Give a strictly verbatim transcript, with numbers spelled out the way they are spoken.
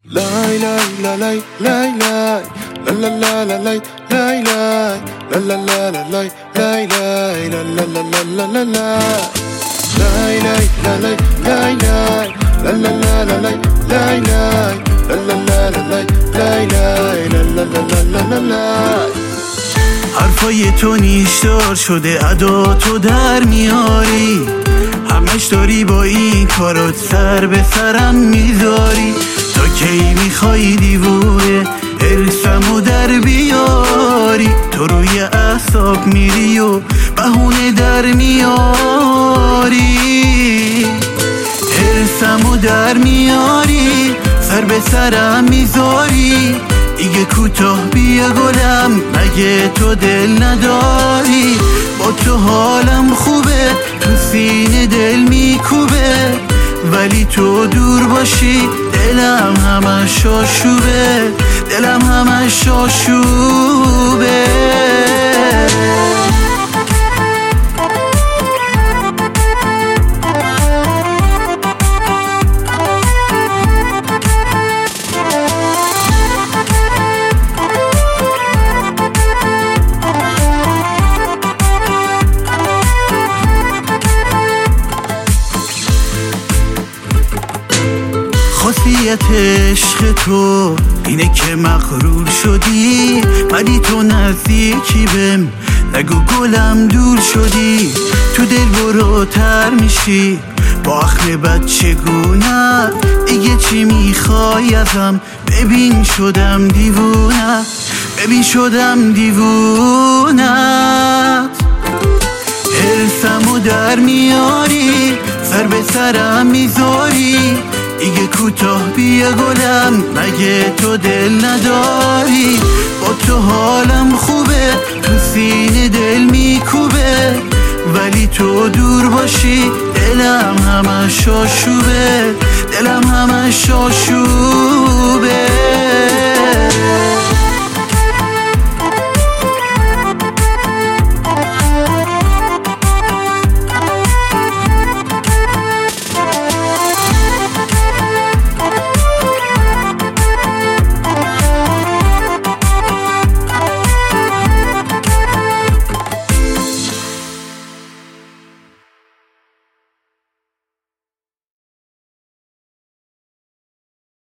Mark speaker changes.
Speaker 1: Lay lay la lay lay lay la la la la lay lay lay la la la la lay lay lay la la la la la la lay lay la lay lay lay la la la la lay lay lay la la la la lay lay lay la la la la la la.
Speaker 2: حرفای تو نیشدار شده، ادا تو در میاری، همش داری با این کارات سر به سرم میذاری. تا کی میخوای دیوونه ارسمو در بیاری؟ تو روی اعصاب میری و بهونه در میاری، ارسمو در میاری، سر به سرم میذاری. دیگه کوتاه بیا گلم، مگه تو دل نداری؟ با تو حالم خوبه، تو سینه دل میکوبه، ولی تو دور باشی دلم همش آشوبه، دلم همش آشوبه. خاصیت عشق تو اینه که مغرور شدی، ولی تو نزدیکی بهم، نگو گلم دور شدی. تو دل برو تر میشی با اخم بد چگونه، دیگه چی میخوای ازم؟ ببین شدم دیوونه، ببین شدم دیوونه. حرسمو در میاری، سر به سرم میذاری. دیگه کوتاه بیا گلم، مگه تو دل نداری؟ با تو حالم خوبه، تو سینه دل میکوبه، ولی تو دور باشی دلم همش آشوبه، دلم همش آشوبه.